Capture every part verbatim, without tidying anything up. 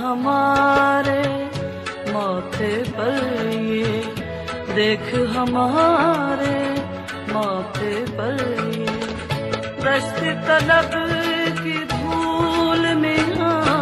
हमारे माथे पर ये, देख हमारे माथे पर ये दश्त तलब की धूल में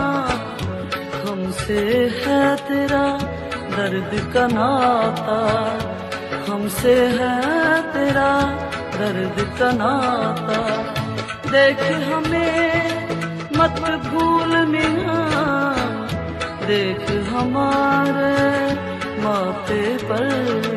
हमसे है तेरा दर्द का नाता, हमसे है तेरा दर्द का नाता। देख हमें मत भूल मिया, देख हमारे माथे पर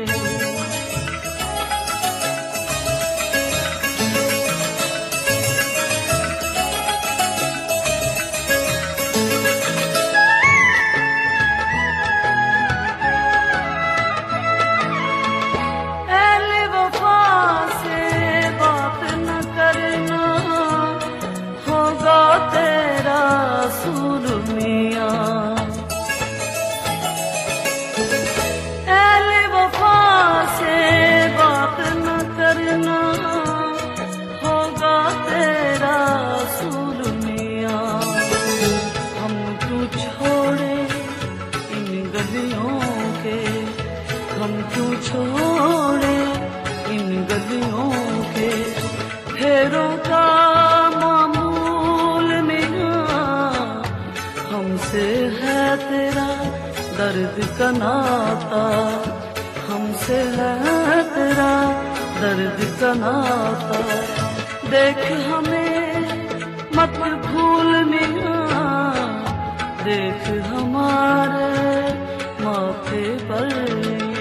हम क्यों छोड़े इन गलियों के फेरों का मामूल मेरा, हमसे है तेरा दर्द का नाता, हमसे है तेरा दर्द का नाता। देख हमें मत भूल मेरा, देख हमारे माथे पर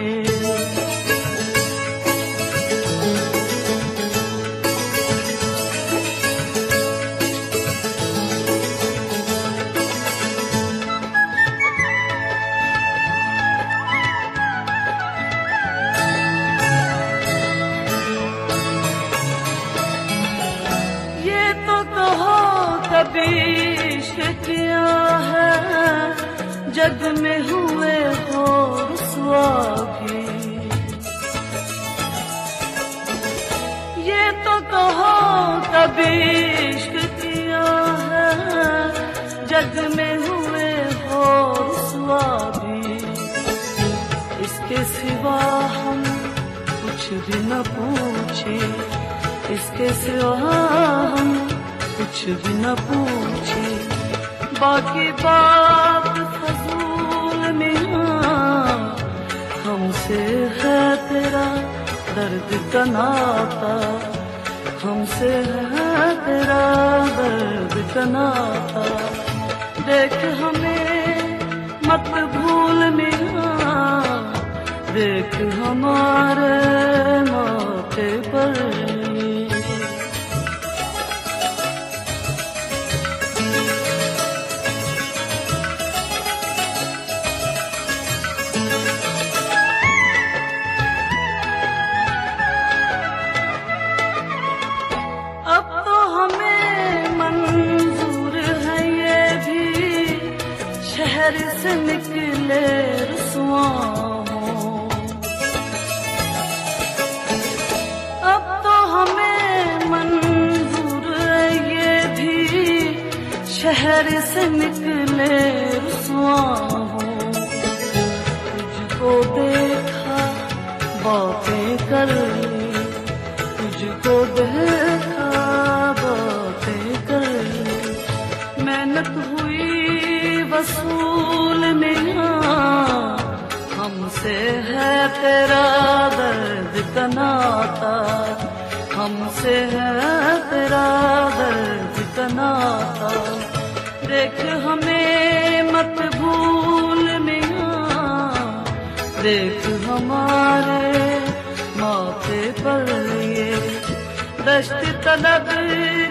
कभी इश्क किया है जग में हुए हो रुसवा भी, ये तो कहो कभी इश्क किया है जग में हुए हो रुसवा भी। इसके सिवा हम कुछ भी न पूछे, इसके सिवा हम कुछ भी न पूछे, बाकी बात फजूल में हमसे है तेरा दर्द का नाता, हमसे है तेरा दर्द का नाता। देख हमें मत भूल मेरा, देख हमारे माथे पर शहर से निकले रुसवा हो। अब तो हमें मंजूर ये भी शहर से निकले रुसवा हो। तुझको देखा बातें कर ली, तुझको देखा बातें कर ली, मेहनत हुई वसूल मेरा, हमसे है तेरा दर्द का नाता, हमसे है तेरा दर्द का नाता। देख हमें मत भूल मेरा, देख हमारे माथे पर ये दश्त तलब